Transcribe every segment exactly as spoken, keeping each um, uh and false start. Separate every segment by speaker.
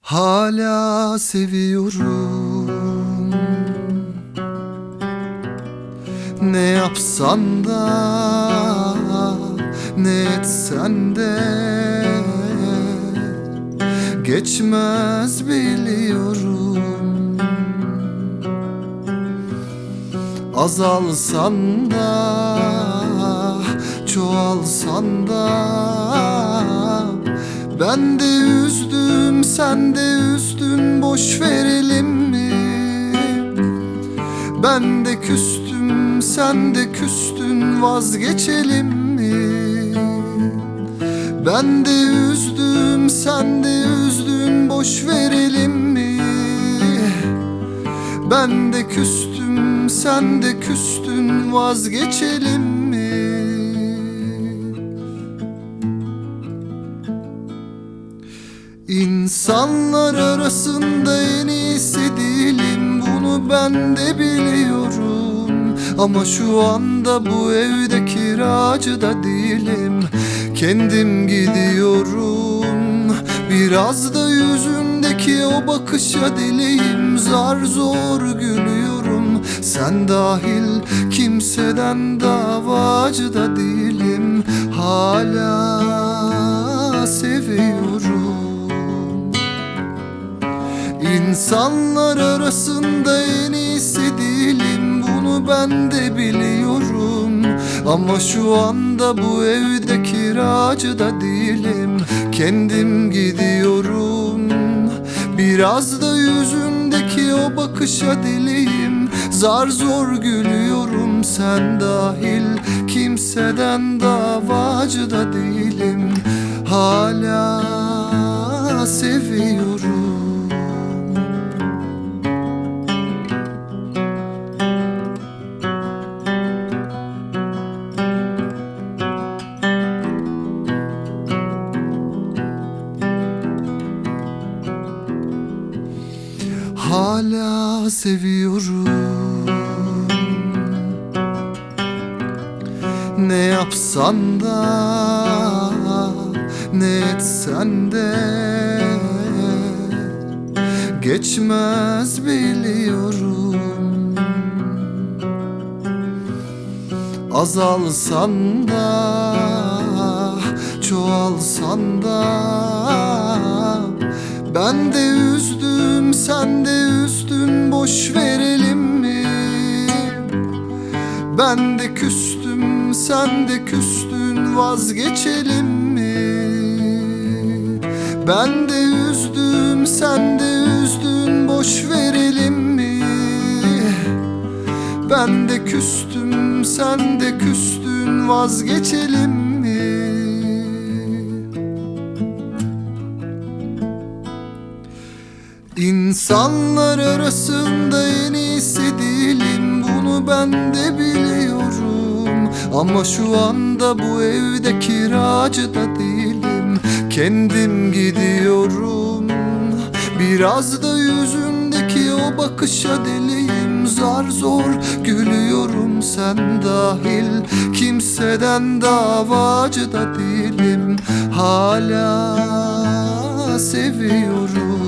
Speaker 1: Hala seviyorum. Ne yapsan da, ne etsen de geçmez biliyorum. Azalsan da, çoğalsan da, ben de üzdüm, sen de üzdün, boş verelim mi? Ben de küstüm, sen de küstün, vazgeçelim mi? Ben de üzdüm, sen de üzdün, boş verelim mi? Ben de küstüm, sen de küstün, vazgeçelim mi? İnsanlar arasında en iyisi değilim, bunu ben de biliyorum. Ama şu anda bu evde kiracı da değilim, kendim gidiyorum. Biraz da yüzündeki o bakışa deliyim, zar zor gülüyorum. Sen dahil kimseden davacı da değilim, hala seviyorum. İnsanlar arasında en iyisi değilim, bunu ben de biliyorum. Ama şu anda bu evde kiracı da değilim, kendim gidiyorum. Biraz da yüzündeki o bakışa deliyim, zar zor gülüyorum. Sen dahil kimseden davacı da değilim, hala seviyorum. Hala seviyorum. Ne yapsan da, ne etsen de geçmez biliyorum. Azalsan da, çoğalsan da, ben de üzdüm, sen de üzdün, boş verelim mi? Ben de küstüm, sen de küstün, vazgeçelim mi? Ben de üzdüm, sen de üzdün, boş verelim mi? Ben de küstüm, sen de küstün, vazgeçelim mi? İnsanlar arasında en iyisi değilim, bunu ben de biliyorum. Ama şu anda bu evde kiracı da değilim, kendim gidiyorum. Biraz da yüzündeki o bakışa deliyim, zar zor gülüyorum. Sen dahil kimseden davacı da değilim, hala seviyorum.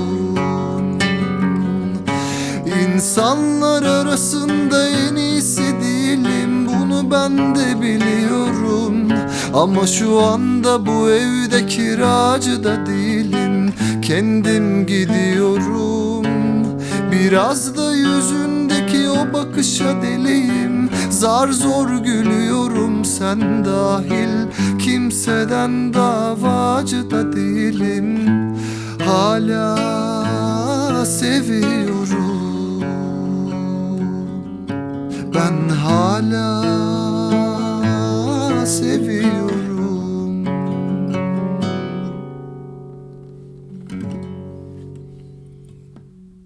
Speaker 1: İnsanlar arasında en iyisi değilim, bunu ben de biliyorum. Ama şu anda bu evde kiracı da değilim, kendim gidiyorum. Biraz da yüzündeki o bakışa deliyim, zar zor gülüyorum. Sen dahil kimseden davacı da değilim, hala seviyorum. Ben hala seviyorum.